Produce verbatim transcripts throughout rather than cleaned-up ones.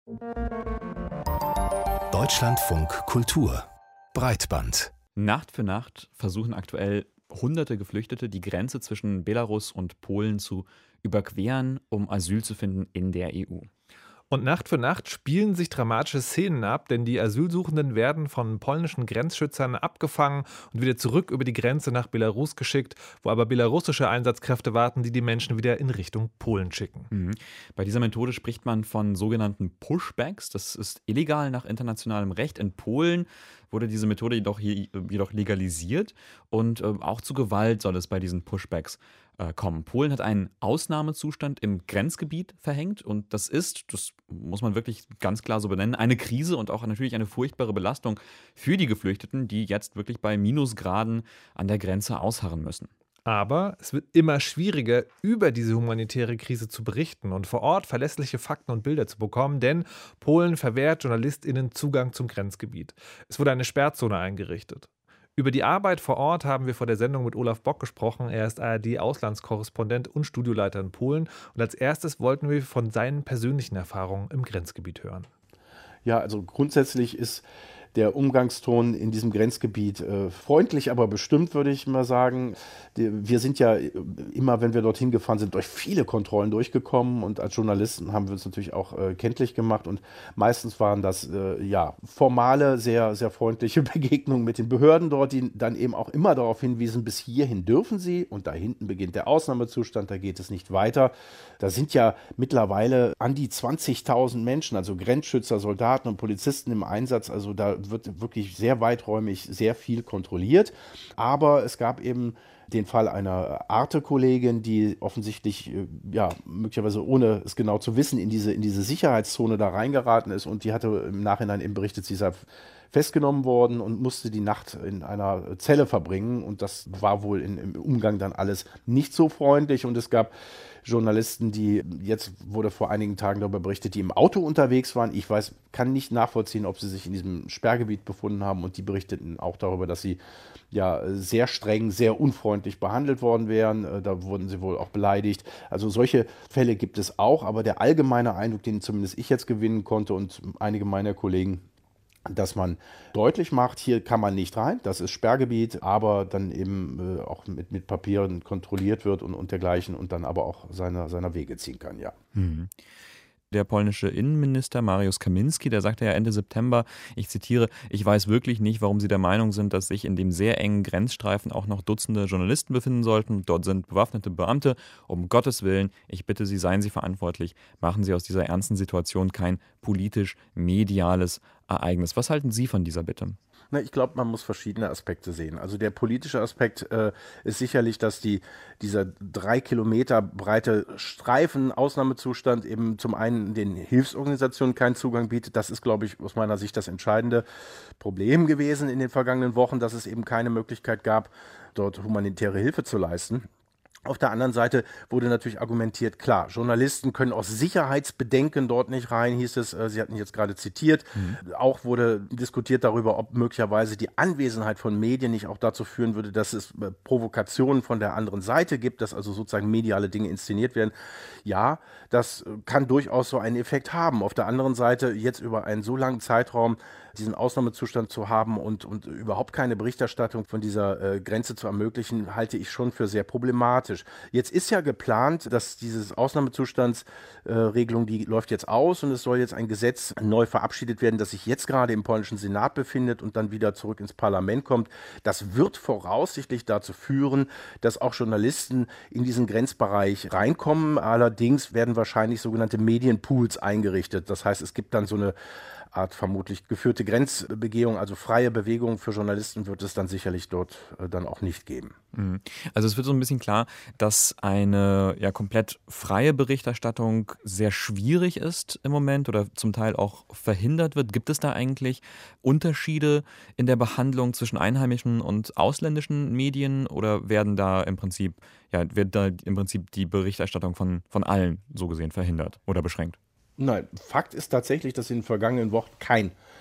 Deutschlandfunk Kultur Breitband. Nacht für Nacht versuchen aktuell hunderte Geflüchtete die Grenze zwischen Belarus und Polen zu überqueren, um Asyl zu finden in der E U. Und Nacht für Nacht spielen sich dramatische Szenen ab, denn die Asylsuchenden werden von polnischen Grenzschützern abgefangen und wieder zurück über die Grenze nach Belarus geschickt, wo aber belarussische Einsatzkräfte warten, die die Menschen wieder in Richtung Polen schicken. Mhm. Bei dieser Methode spricht man von sogenannten Pushbacks. Das ist illegal nach internationalem Recht. In Polen wurde diese Methode jedoch, hier, jedoch legalisiert und äh, auch zu Gewalt soll es bei diesen Pushbacks äh, kommen. Polen hat einen Ausnahmezustand im Grenzgebiet verhängt und das ist, das muss man wirklich ganz klar so benennen, eine Krise und auch natürlich eine furchtbare Belastung für die Geflüchteten, die jetzt wirklich bei Minusgraden an der Grenze ausharren müssen. Aber es wird immer schwieriger, über diese humanitäre Krise zu berichten und vor Ort verlässliche Fakten und Bilder zu bekommen, denn Polen verwehrt JournalistInnen Zugang zum Grenzgebiet. Es wurde eine Sperrzone eingerichtet. Über die Arbeit vor Ort haben wir vor der Sendung mit Olaf Bock gesprochen. Er ist A R D-Auslandskorrespondent und Studioleiter in Polen. Und als erstes wollten wir von seinen persönlichen Erfahrungen im Grenzgebiet hören. Ja, also grundsätzlich ist der Umgangston in diesem Grenzgebiet äh, freundlich, aber bestimmt, würde ich mal sagen. Die, wir sind ja immer, wenn wir dorthin gefahren sind, durch viele Kontrollen durchgekommen und als Journalisten haben wir uns natürlich auch äh, kenntlich gemacht und meistens waren das äh, ja formale, sehr, sehr freundliche Begegnungen mit den Behörden dort, die dann eben auch immer darauf hinwiesen, bis hierhin dürfen sie und da hinten beginnt der Ausnahmezustand, da geht es nicht weiter. Da sind ja mittlerweile an die zwanzigtausend Menschen, also Grenzschützer, Soldaten und Polizisten im Einsatz, also da wird wirklich sehr weiträumig sehr viel kontrolliert. Aber es gab eben den Fall einer Arte-Kollegin, die offensichtlich, ja, möglicherweise ohne es genau zu wissen, in diese, in diese Sicherheitszone da reingeraten ist und die hatte im Nachhinein eben berichtet, sie sei festgenommen worden und musste die Nacht in einer Zelle verbringen und das war wohl in, im Umgang dann alles nicht so freundlich und es gab Journalisten, die, jetzt wurde vor einigen Tagen darüber berichtet, die im Auto unterwegs waren. Ich weiß, kann nicht nachvollziehen, ob sie sich in diesem Sperrgebiet befunden haben und die berichteten auch darüber, dass sie ja sehr streng, sehr unfreundlich behandelt worden wären. Da wurden sie wohl auch beleidigt. Also solche Fälle gibt es auch, aber der allgemeine Eindruck, den zumindest ich jetzt gewinnen konnte und einige meiner Kollegen, dass man deutlich macht, hier kann man nicht rein, das ist Sperrgebiet, aber dann eben äh, auch mit, mit Papieren kontrolliert wird und, und dergleichen und dann aber auch seine, seiner Wege ziehen kann, ja. Mhm. Der polnische Innenminister Mariusz Kaminski, der sagte ja Ende September, ich zitiere, ich weiß wirklich nicht, warum Sie der Meinung sind, dass sich in dem sehr engen Grenzstreifen auch noch Dutzende Journalisten befinden sollten. Dort sind bewaffnete Beamte. Um Gottes Willen, ich bitte Sie, seien Sie verantwortlich. Machen Sie aus dieser ernsten Situation kein politisch-mediales Ereignis. Was halten Sie von dieser Bitte? Na, ich glaube, man muss verschiedene Aspekte sehen. Also der politische Aspekt äh, ist sicherlich, dass die, dieser drei Kilometer breite Streifen, Ausnahmezustand eben zum einen den Hilfsorganisationen keinen Zugang bietet. Das ist, glaube ich, aus meiner Sicht das entscheidende Problem gewesen in den vergangenen Wochen, dass es eben keine Möglichkeit gab, dort humanitäre Hilfe zu leisten. Auf der anderen Seite wurde natürlich argumentiert, klar, Journalisten können aus Sicherheitsbedenken dort nicht rein, hieß es, Sie hatten jetzt gerade zitiert. Mhm. Auch wurde diskutiert darüber, ob möglicherweise die Anwesenheit von Medien nicht auch dazu führen würde, dass es Provokationen von der anderen Seite gibt, dass also sozusagen mediale Dinge inszeniert werden. Ja, das kann durchaus so einen Effekt haben. Auf der anderen Seite jetzt über einen so langen Zeitraum diesen Ausnahmezustand zu haben und, und überhaupt keine Berichterstattung von dieser äh, Grenze zu ermöglichen, halte ich schon für sehr problematisch. Jetzt ist ja geplant, dass diese Ausnahmezustandsregelung, äh, die läuft jetzt aus und es soll jetzt ein Gesetz neu verabschiedet werden, das sich jetzt gerade im polnischen Senat befindet und dann wieder zurück ins Parlament kommt. Das wird voraussichtlich dazu führen, dass auch Journalisten in diesen Grenzbereich reinkommen. Allerdings werden wahrscheinlich sogenannte Medienpools eingerichtet. Das heißt, es gibt dann so eine Art vermutlich geführte Grenzbegehung, also freie Bewegung für Journalisten wird es dann sicherlich dort äh, dann auch nicht geben. Also es wird so ein bisschen klar, dass eine ja komplett freie Berichterstattung sehr schwierig ist im Moment oder zum Teil auch verhindert wird. Gibt es da eigentlich Unterschiede in der Behandlung zwischen einheimischen und ausländischen Medien oder werden da im Prinzip, ja, wird da im Prinzip die Berichterstattung von, von allen so gesehen verhindert oder beschränkt? Nein, Fakt ist tatsächlich, dass in den vergangenen Wochen kein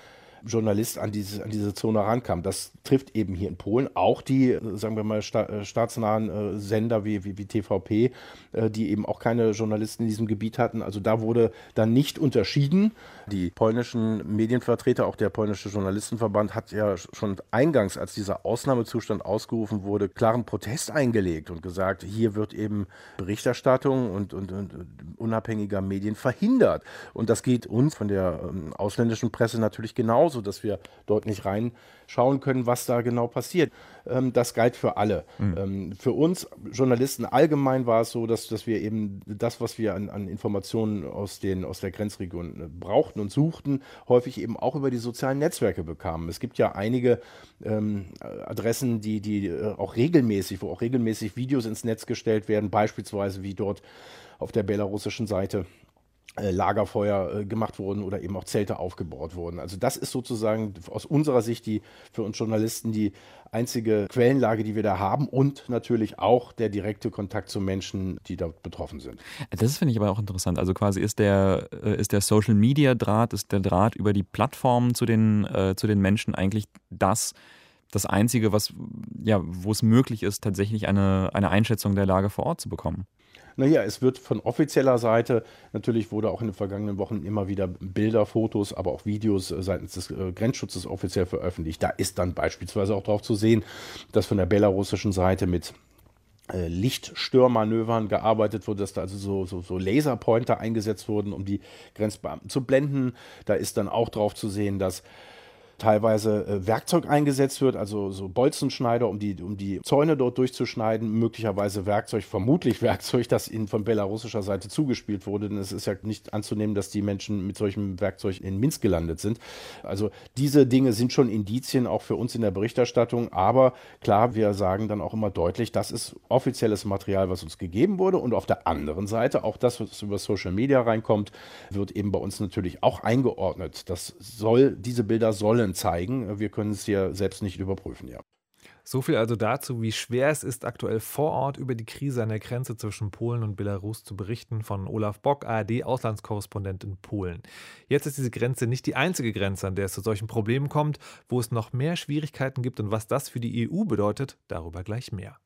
Journalist an diese, an diese Zone rankam. Das trifft eben hier in Polen auch die, äh, sagen wir mal, sta äh, staatsnahen äh, Sender wie, wie, wie T V P, äh, die eben auch keine Journalisten in diesem Gebiet hatten. Also da wurde dann nicht unterschieden. Die polnischen Medienvertreter, auch der polnische Journalistenverband, hat ja schon eingangs, als dieser Ausnahmezustand ausgerufen wurde, klaren Protest eingelegt und gesagt, hier wird eben Berichterstattung und, und, und unabhängiger Medien verhindert. Und das geht uns von der ähm, ausländischen Presse natürlich genauso, dass wir dort nicht reinschauen können, was da genau passiert. Ähm, das galt für alle. Mhm. Ähm, für uns Journalisten allgemein war es so, dass, dass wir eben das, was wir an, an Informationen aus, den, aus der Grenzregion äh, brauchten und suchten, häufig eben auch über die sozialen Netzwerke bekamen. Es gibt ja einige ähm, Adressen, die, die äh, auch regelmäßig, wo auch regelmäßig Videos ins Netz gestellt werden, beispielsweise wie dort auf der belarussischen Seite äh, Lagerfeuer äh, gemacht wurden oder eben auch Zelte aufgebaut wurden. Also das ist sozusagen aus unserer Sicht die für uns Journalisten die einzige Quellenlage, die wir da haben und natürlich auch der direkte Kontakt zu Menschen, die dort betroffen sind. Das finde ich aber auch interessant. Also quasi ist der, äh, ist der Social-Media-Draht, ist der Draht über die Plattformen zu den, äh, zu den Menschen eigentlich das, das Einzige, was, ja, wo es möglich ist, tatsächlich eine, eine Einschätzung der Lage vor Ort zu bekommen. Naja, es wird von offizieller Seite, natürlich wurde auch in den vergangenen Wochen immer wieder Bilder, Fotos, aber auch Videos seitens des Grenzschutzes offiziell veröffentlicht. Da ist dann beispielsweise auch darauf zu sehen, dass von der belarussischen Seite mit äh, Lichtstörmanövern gearbeitet wurde, dass da also so, so, so Laserpointer eingesetzt wurden, um die Grenzbeamten zu blenden. Da ist dann auch drauf zu sehen, dass teilweise äh, Werkzeug eingesetzt wird, also so Bolzenschneider, um die, um die Zäune dort durchzuschneiden, möglicherweise Werkzeug, vermutlich Werkzeug, das ihnen von belarussischer Seite zugespielt wurde, denn es ist ja nicht anzunehmen, dass die Menschen mit solchem Werkzeug in Minsk gelandet sind. Also diese Dinge sind schon Indizien auch für uns in der Berichterstattung, aber klar, wir sagen dann auch immer deutlich, das ist offizielles Material, was uns gegeben wurde und auf der anderen Seite, auch das, was über Social Media reinkommt, wird eben bei uns natürlich auch eingeordnet. Das soll, diese Bilder sollen zeigen. Wir können es ja selbst nicht überprüfen, ja. So viel also dazu, wie schwer es ist, aktuell vor Ort über die Krise an der Grenze zwischen Polen und Belarus zu berichten, von Olaf Bock, A R D-Auslandskorrespondent in Polen. Jetzt ist diese Grenze nicht die einzige Grenze, an der es zu solchen Problemen kommt, wo es noch mehr Schwierigkeiten gibt und was das für die E U bedeutet, darüber gleich mehr.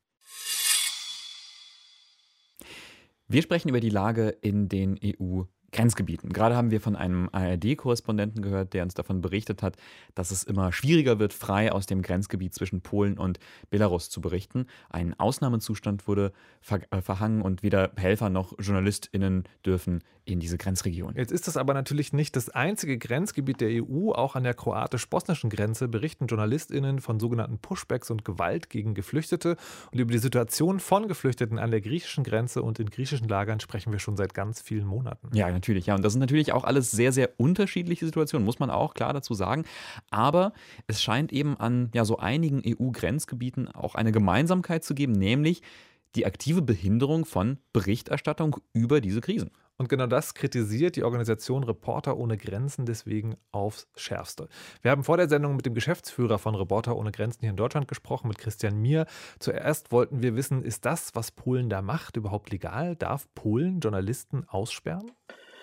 Wir sprechen über die Lage in den E U-Grenzgebieten. Gerade haben wir von einem A R D-Korrespondenten gehört, der uns davon berichtet hat, dass es immer schwieriger wird, frei aus dem Grenzgebiet zwischen Polen und Belarus zu berichten. Ein Ausnahmezustand wurde ver äh, verhangen und weder Helfer noch JournalistInnen dürfen in diese Grenzregion. Jetzt ist das aber natürlich nicht das einzige Grenzgebiet der E U. Auch an der kroatisch-bosnischen Grenze berichten JournalistInnen von sogenannten Pushbacks und Gewalt gegen Geflüchtete. Und über die Situation von Geflüchteten an der griechischen Grenze und in griechischen Lagern sprechen wir schon seit ganz vielen Monaten. Ja, natürlich. Ja, und das sind natürlich auch alles sehr, sehr unterschiedliche Situationen, muss man auch klar dazu sagen. Aber es scheint eben an ja, so einigen E U-Grenzgebieten auch eine Gemeinsamkeit zu geben, nämlich die aktive Behinderung von Berichterstattung über diese Krisen. Und genau das kritisiert die Organisation Reporter ohne Grenzen deswegen aufs Schärfste. Wir haben vor der Sendung mit dem Geschäftsführer von Reporter ohne Grenzen hier in Deutschland gesprochen, mit Christian Mier. Zuerst wollten wir wissen, ist das, was Polen da macht, überhaupt legal? Darf Polen Journalisten aussperren?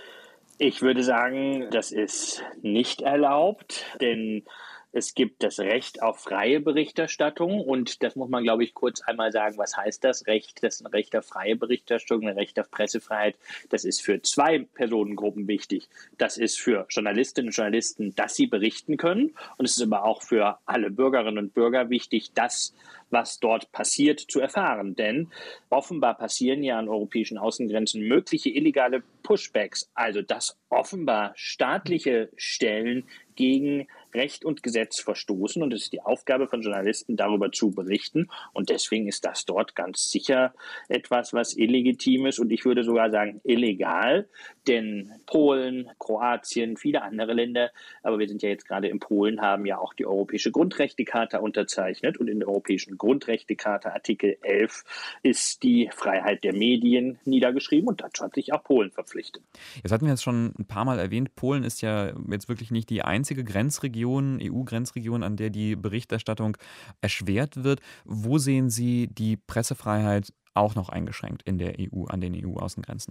Ich würde sagen, das ist nicht erlaubt, denn es gibt das Recht auf freie Berichterstattung und das muss man, glaube ich, kurz einmal sagen, was heißt das Recht? Das ist ein Recht auf freie Berichterstattung, ein Recht auf Pressefreiheit. Das ist für zwei Personengruppen wichtig. Das ist für Journalistinnen und Journalisten, dass sie berichten können und es ist aber auch für alle Bürgerinnen und Bürger wichtig, dass was dort passiert, zu erfahren. Denn offenbar passieren ja an europäischen Außengrenzen mögliche illegale Pushbacks, also dass offenbar staatliche Stellen gegen Recht und Gesetz verstoßen. Und es ist die Aufgabe von Journalisten, darüber zu berichten. Und deswegen ist das dort ganz sicher etwas, was illegitim ist. Und ich würde sogar sagen illegal. Denn Polen, Kroatien, viele andere Länder, aber wir sind ja jetzt gerade in Polen, haben ja auch die Europäische Grundrechtecharta unterzeichnet. Und in der Europäischen Grundrechtecharta Artikel elf ist die Freiheit der Medien niedergeschrieben. Und dazu hat sich auch Polen verpflichtet. Jetzt hatten wir es schon ein paar Mal erwähnt, Polen ist ja jetzt wirklich nicht die einzige Grenzregion, E U-Grenzregion, an der die Berichterstattung erschwert wird. Wo sehen Sie die Pressefreiheit auch noch eingeschränkt in der E U, an den E U-Außengrenzen?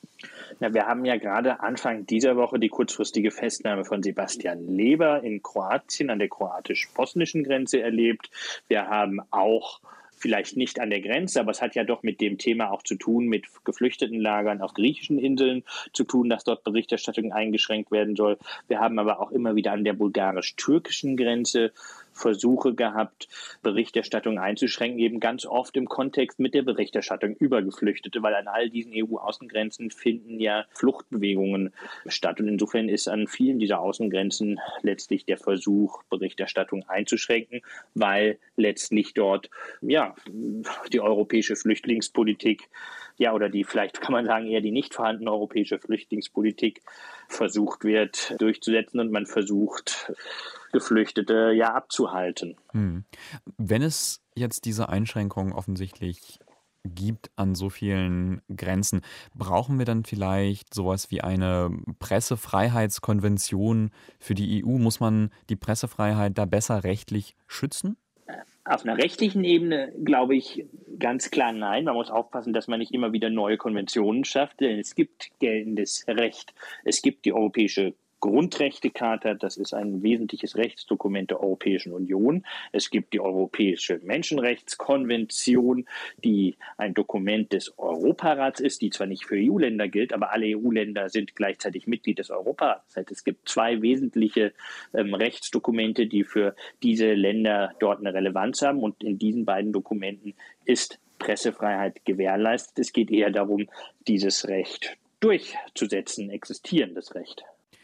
Na, wir haben ja gerade Anfang dieser Woche die kurzfristige Festnahme von Sebastian Leber in Kroatien an der kroatisch-bosnischen Grenze erlebt. Wir haben auch, vielleicht nicht an der Grenze, aber es hat ja doch mit dem Thema auch zu tun, mit Geflüchtetenlagern auf griechischen Inseln zu tun, dass dort Berichterstattung eingeschränkt werden soll. Wir haben aber auch immer wieder an der bulgarisch-türkischen Grenze Versuche gehabt, Berichterstattung einzuschränken, eben ganz oft im Kontext mit der Berichterstattung über Geflüchtete, weil an all diesen E U-Außengrenzen finden ja Fluchtbewegungen statt. Und insofern ist an vielen dieser Außengrenzen letztlich der Versuch, Berichterstattung einzuschränken, weil letztlich dort ja die europäische Flüchtlingspolitik, ja, oder die, vielleicht kann man sagen, eher die nicht vorhandene europäische Flüchtlingspolitik versucht wird durchzusetzen und man versucht, Geflüchtete ja abzuhalten. Hm. Wenn es jetzt diese Einschränkungen offensichtlich gibt an so vielen Grenzen, brauchen wir dann vielleicht sowas wie eine Pressefreiheitskonvention für die E U? Muss man die Pressefreiheit da besser rechtlich schützen? Auf einer rechtlichen Ebene glaube ich ganz klar nein. Man muss aufpassen, dass man nicht immer wieder neue Konventionen schafft, denn es gibt geltendes Recht. Es gibt die Europäische Grundrechtecharta, das ist ein wesentliches Rechtsdokument der Europäischen Union. Es gibt die Europäische Menschenrechtskonvention, die ein Dokument des Europarats ist, die zwar nicht für E U-Länder gilt, aber alle E U-Länder sind gleichzeitig Mitglied des Europarats. Es gibt zwei wesentliche ähm, Rechtsdokumente, die für diese Länder dort eine Relevanz haben, und in diesen beiden Dokumenten ist Pressefreiheit gewährleistet. Es geht eher darum, dieses Recht durchzusetzen, existierendes Recht.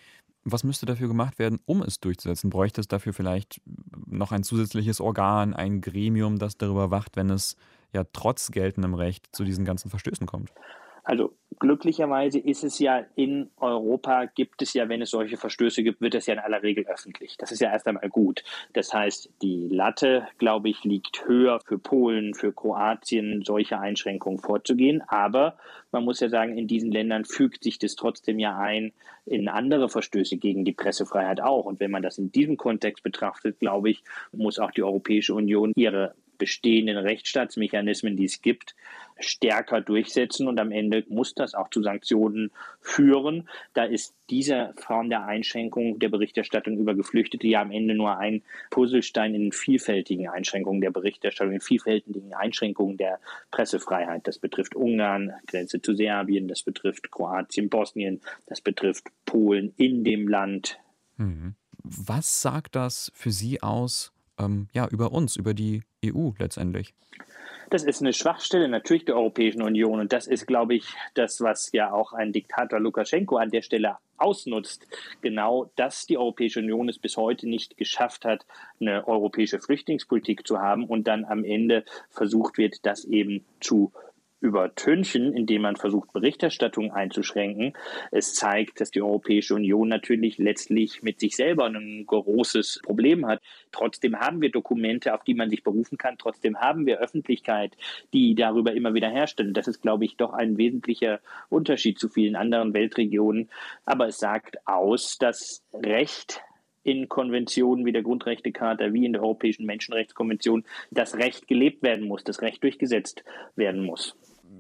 Was müsste dafür gemacht werden, um es durchzusetzen? Bräuchte es dafür vielleicht noch ein zusätzliches Organ, ein Gremium, das darüber wacht, wenn es ja trotz geltendem Recht zu diesen ganzen Verstößen kommt? Also glücklicherweise ist es ja in Europa, gibt es ja, wenn es solche Verstöße gibt, wird es ja in aller Regel öffentlich. Das ist ja erst einmal gut. Das heißt, die Latte, glaube ich, liegt höher für Polen, für Kroatien, solche Einschränkungen vorzugehen. Aber man muss ja sagen, in diesen Ländern fügt sich das trotzdem ja ein in andere Verstöße gegen die Pressefreiheit auch. Und wenn man das in diesem Kontext betrachtet, glaube ich, muss auch die Europäische Union ihre bestehenden Rechtsstaatsmechanismen, die es gibt, stärker durchsetzen, und am Ende muss das auch zu Sanktionen führen. Da ist diese Form der Einschränkung der Berichterstattung über Geflüchtete ja am Ende nur ein Puzzlestein in vielfältigen Einschränkungen der Berichterstattung, in vielfältigen Einschränkungen der Pressefreiheit. Das betrifft Ungarn, Grenze zu Serbien, das betrifft Kroatien, Bosnien, das betrifft Polen in dem Land. Mhm. Was sagt das für Sie aus, ähm, ja, über uns, über die E U letztendlich? Das ist eine Schwachstelle natürlich der Europäischen Union, und das ist, glaube ich, das, was ja auch ein Diktator Lukaschenko an der Stelle ausnutzt. Genau, dass die Europäische Union es bis heute nicht geschafft hat, eine europäische Flüchtlingspolitik zu haben, und dann am Ende versucht wird, das eben zu übertünchen, indem man versucht, Berichterstattung einzuschränken. Es zeigt, dass die Europäische Union natürlich letztlich mit sich selber ein großes Problem hat. Trotzdem haben wir Dokumente, auf die man sich berufen kann. Trotzdem haben wir Öffentlichkeit, die darüber immer wieder herstellen. Das ist, glaube ich, doch ein wesentlicher Unterschied zu vielen anderen Weltregionen. Aber es sagt aus, dass Recht in Konventionen wie der Grundrechtecharta, wie in der Europäischen Menschenrechtskonvention, das Recht gelebt werden muss, das Recht durchgesetzt werden muss.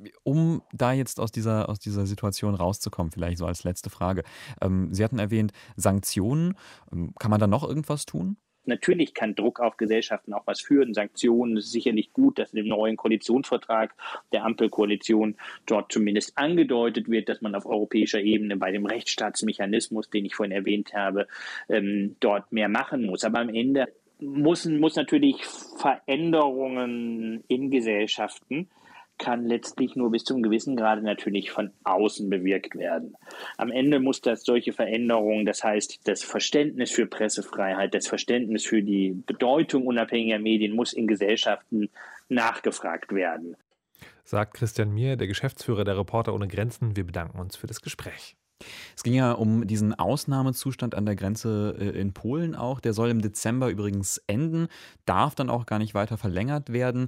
Um da jetzt aus dieser, aus dieser Situation rauszukommen, vielleicht so als letzte Frage. Ähm, Sie hatten erwähnt, Sanktionen. Ähm, kann man da noch irgendwas tun? Natürlich kann Druck auf Gesellschaften auch was führen. Sanktionen, es ist sicherlich gut, dass in dem neuen Koalitionsvertrag der Ampelkoalition dort zumindest angedeutet wird, dass man auf europäischer Ebene bei dem Rechtsstaatsmechanismus, den ich vorhin erwähnt habe, ähm, dort mehr machen muss. Aber am Ende muss, muss natürlich Veränderungen in Gesellschaften kann letztlich nur bis zum gewissen Grade natürlich von außen bewirkt werden. Am Ende muss das solche Veränderungen, das heißt, das Verständnis für Pressefreiheit, das Verständnis für die Bedeutung unabhängiger Medien muss in Gesellschaften nachgefragt werden. Sagt Christian Mier, der Geschäftsführer der Reporter ohne Grenzen. Wir bedanken uns für das Gespräch. Es ging ja um diesen Ausnahmezustand an der Grenze in Polen auch. Der soll im Dezember übrigens enden, darf dann auch gar nicht weiter verlängert werden.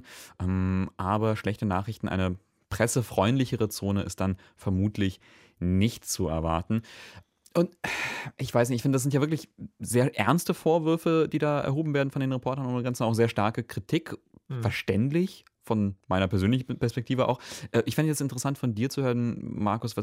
Aber schlechte Nachrichten, eine pressefreundlichere Zone ist dann vermutlich nicht zu erwarten. Und ich weiß nicht, ich finde, das sind ja wirklich sehr ernste Vorwürfe, die da erhoben werden von den Reportern ohne Grenzen, auch sehr starke Kritik, mhm. verständlich von meiner persönlichen Perspektive auch. Ich fände jetzt interessant von dir zu hören, Markus, was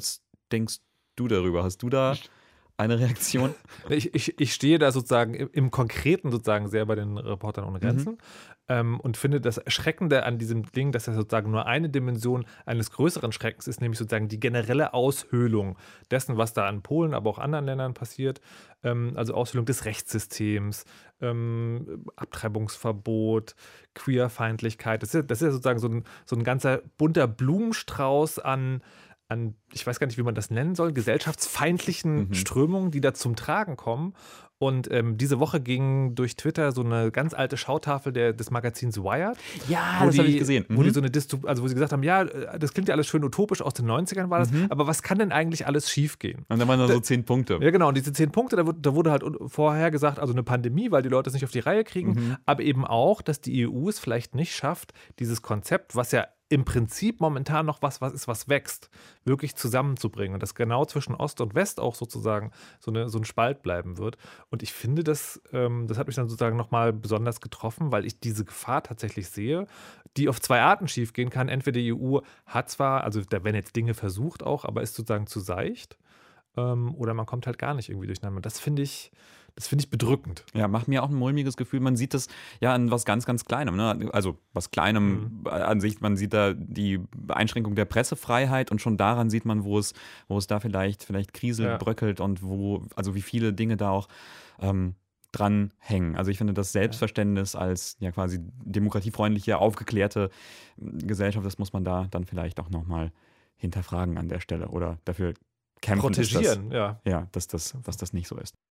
denkst du darüber? Hast du da eine Reaktion? Ich, ich, ich stehe da sozusagen im, im Konkreten sozusagen sehr bei den Reportern ohne Grenzen. Mhm. Ähm, und finde das Erschreckende an diesem Ding, dass er sozusagen nur eine Dimension eines größeren Schreckens ist, nämlich sozusagen die generelle Aushöhlung dessen, was da in Polen, aber auch anderen Ländern passiert. Ähm, also Aushöhlung des Rechtssystems, ähm, Abtreibungsverbot, Queerfeindlichkeit. Das ist, das ist ja sozusagen so ein, so ein ganzer bunter Blumenstrauß an an, ich weiß gar nicht, wie man das nennen soll, gesellschaftsfeindlichen mhm. Strömungen, die da zum Tragen kommen. Und ähm, diese Woche ging durch Twitter so eine ganz alte Schautafel der, des Magazins Wired. Ja, das habe ich gesehen. Mhm. Wo die so eine Dystop- also wo sie gesagt haben, ja, das klingt ja alles schön utopisch, aus den neunzigern war das, mhm. aber was kann denn eigentlich alles schiefgehen? Und dann waren da so zehn Punkte. Ja, genau. Und diese zehn Punkte, da wurde, da wurde halt vorher gesagt, also eine Pandemie, weil die Leute es nicht auf die Reihe kriegen, mhm. aber eben auch, dass die E U es vielleicht nicht schafft, dieses Konzept, was ja im Prinzip momentan noch was, was ist, was wächst, wirklich zusammenzubringen. Und dass genau zwischen Ost und West auch sozusagen so, eine, so ein Spalt bleiben wird. Und ich finde, das, ähm, das hat mich dann sozusagen nochmal besonders getroffen, weil ich diese Gefahr tatsächlich sehe, die auf zwei Arten schiefgehen kann. Entweder die E U hat zwar, also da werden jetzt Dinge versucht auch, aber ist sozusagen zu seicht. Ähm, oder man kommt halt gar nicht irgendwie durcheinander. Das finde ich, das finde ich bedrückend. Ja, macht mir auch ein mulmiges Gefühl. Man sieht das ja an was ganz, ganz Kleinem. Ne? Also was Kleinem mhm. an sich, man sieht da die Einschränkung der Pressefreiheit und schon daran sieht man, wo es, wo es da vielleicht, vielleicht kriselt, ja. bröckelt und wo, also wie viele Dinge da auch ähm, dran hängen. Also ich finde das Selbstverständnis als ja quasi demokratiefreundliche, aufgeklärte Gesellschaft, das muss man da dann vielleicht auch nochmal hinterfragen an der Stelle oder dafür kämpfen, protegieren, dass das, ja. ja, dass das, dass das nicht so ist.